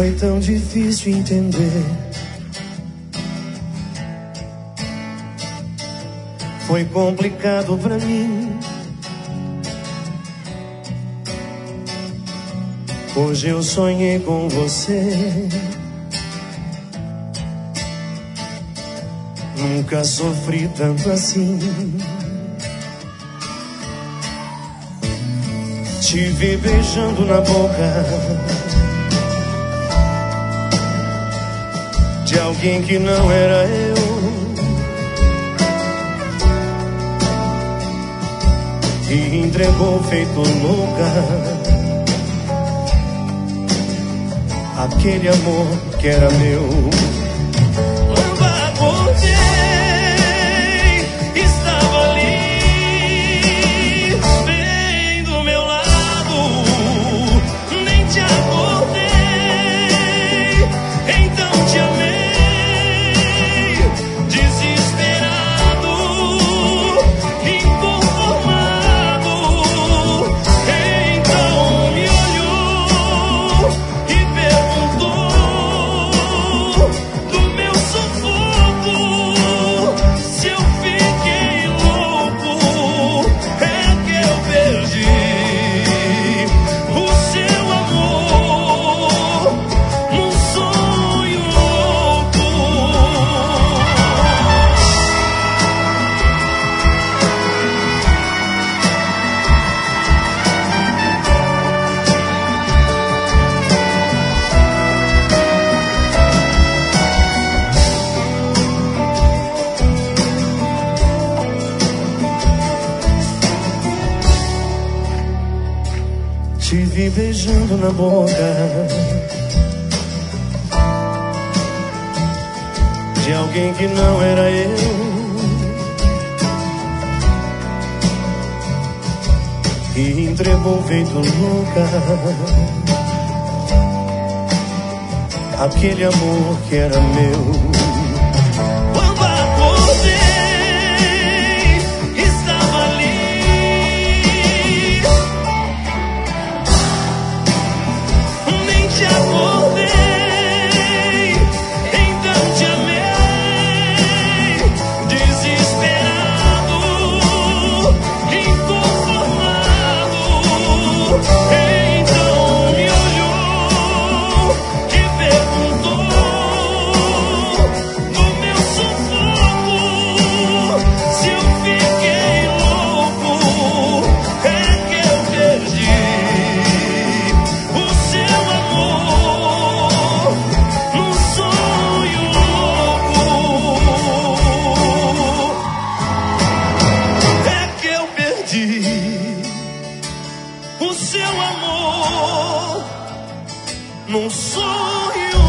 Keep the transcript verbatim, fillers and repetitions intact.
foi tão difícil entender. Foi complicado pra mim. Hoje eu sonhei com você. Nunca sofri tanto assim. Te vi beijando na boca de alguém que não era eu. E entregou feito louca aquele amor que era meu. Quando acordei, estava ali, bem do meu lado. Nem te acordei, então te amei, desesperado, inconformado. Então me olhou e perguntou do meu sufoco, se eu fiquei louco. É que eu perdi o seu amor num sonho louco. Te vi beijando na boca de alguém que não era eu. E entregou feito louca aquele amor que era meu. Quando acordei, estava ali, nem te acordei, então te amei, desesperado, inconformado. Então me olhou e perguntou do meu sufoco, se eu fiquei louco. É que eu perdi o seu amor num sonho louco. É que eu perdi o seu amor num sonho